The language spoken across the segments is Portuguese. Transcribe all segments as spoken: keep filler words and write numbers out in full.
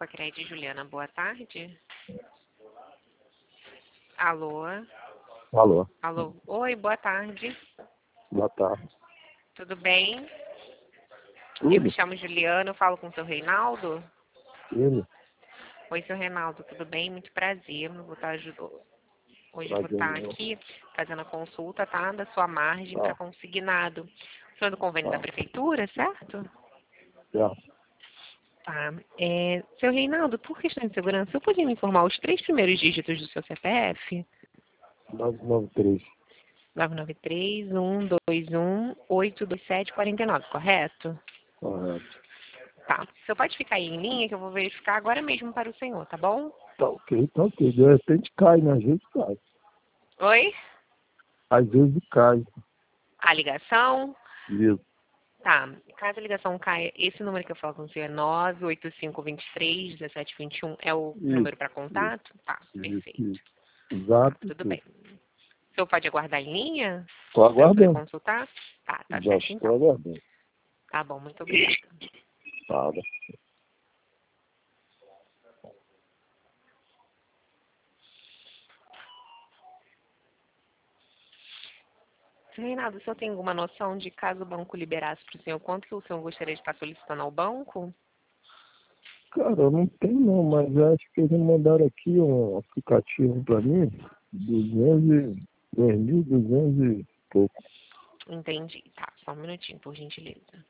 Sacred Juliana, boa tarde. Alô? Alô, Alô? Oi, boa tarde. boa tarde. Tudo bem? Tudo? Eu me chamo Juliana, eu falo com o seu Reinaldo. Ele? Oi, seu Reinaldo, tudo bem? Muito prazer. Eu Vou estar ajudando. Hoje eu vou Prazer estar meu. aqui fazendo a consulta, tá? Da sua margem Tá, para consignado. O senhor é do convênio da tá, prefeitura, certo? certo. Tá. É, seu Reinaldo, por questão de segurança, eu podia me informar os três primeiros dígitos do seu C P F? nove nove três, nove nove três, um dois um, oito dois sete, quatro nove, correto? correto. Tá. O senhor pode ficar aí em linha que eu vou verificar agora mesmo para o senhor, tá bom? Tá ok, tá ok. De repente cai, né? Às vezes cai. Oi? Às vezes cai. A ligação? Isso, Tá. Caso a ligação caia, esse número que eu falo com o senhor é nove oito cinco dois três, um sete dois um, é o isso, número para isso, contato? Tá, isso, perfeito. isso. Tá, Exato, tudo tudo. bem. O senhor pode aguardar em linha Tô para eu poder aguardando. consultar? Tá, tá Já certo estou então. aguardando. Tá bom, muito obrigada. Nada. Seu Reinaldo, o senhor tem alguma noção de caso o banco liberasse para o senhor, quanto que o senhor gostaria de estar solicitando ao banco? Cara, eu não tenho não, mas eu acho que eles mandaram aqui um aplicativo pra mim, duzentos e- dois mil duzentos e pouco. Entendi. Tá, só um minutinho, por gentileza.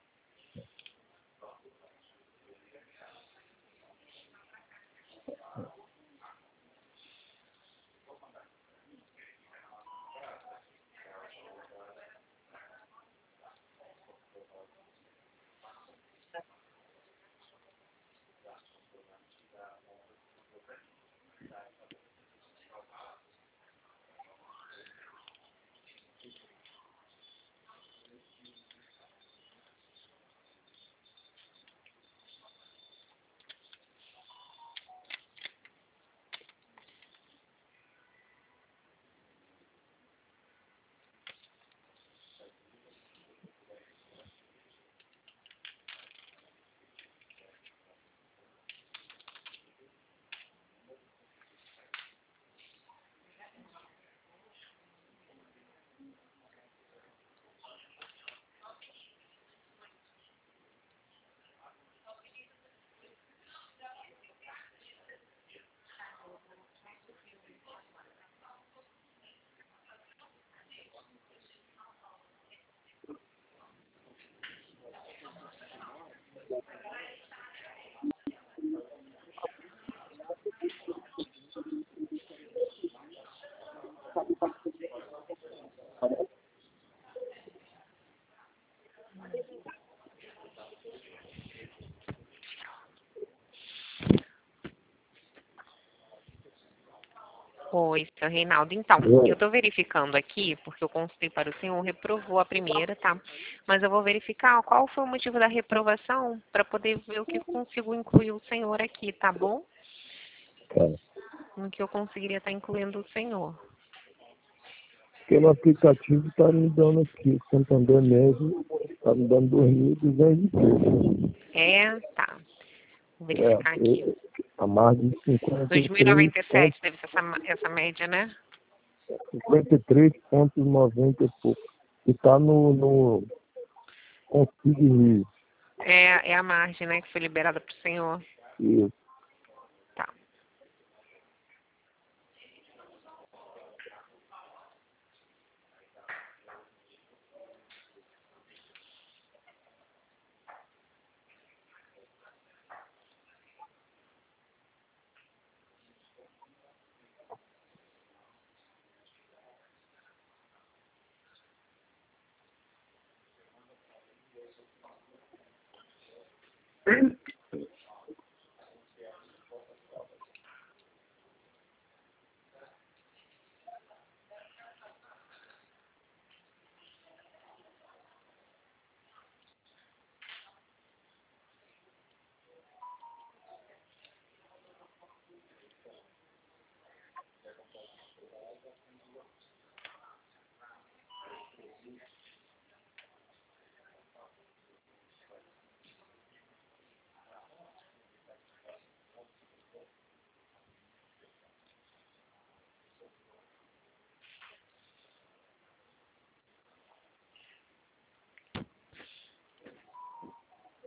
Oi, seu Reinaldo. Então, eu estou verificando aqui, porque eu consultei para o senhor, reprovou a primeira, tá? Mas eu vou verificar qual foi o motivo da reprovação para poder ver o que eu consigo incluir o senhor aqui, tá bom? Cara, No que eu conseguiria estar incluindo o senhor. porque no aplicativo tá me dando aqui, Santander mesmo, tá me dando dois mil duzentos e pouco. É, tá. Vou É, verificar aqui. eu- a margem de cinquenta e dois mil e três noventa e pontos, sete deve ser essa, ma- essa média, né? cinquenta e três pontos noventa e pouco. E tá no, no Consigne É, é a margem, né, que foi liberada para o senhor. Rio. Tá.